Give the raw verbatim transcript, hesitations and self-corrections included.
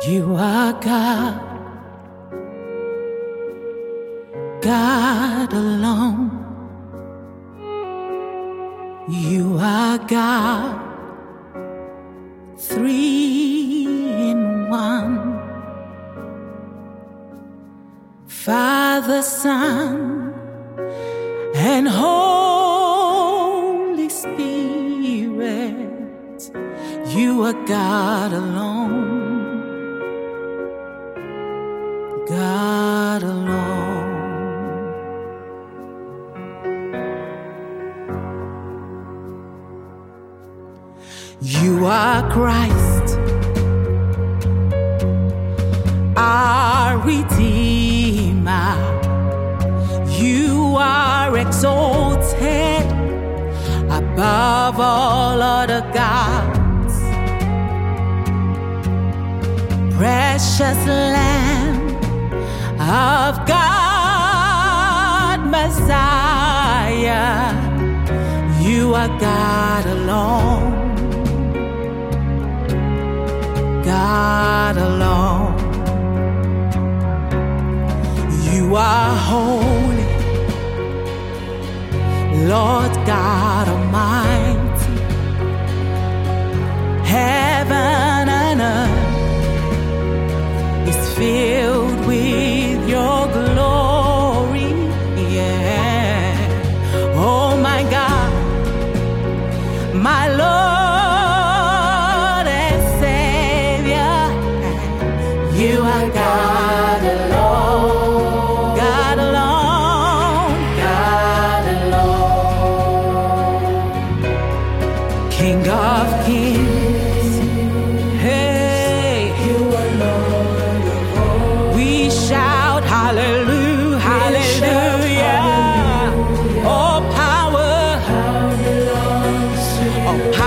You are God, God alone. You are God, three in one. Father, Son, and Holy Spirit. You are God alone. God alone. You are Christ, our Redeemer. You are exalted above all other gods. Precious Lamb of God, Messiah, you are God alone, God alone. You are holy, Lord God Almighty. Heaven and earth is filled with your glory, yeah. Oh my God, my Lord and Savior, you are God alone, God alone, God alone, King of kings, hey, you are Lord of all. We shout hallelujah, hallelujah. All power, all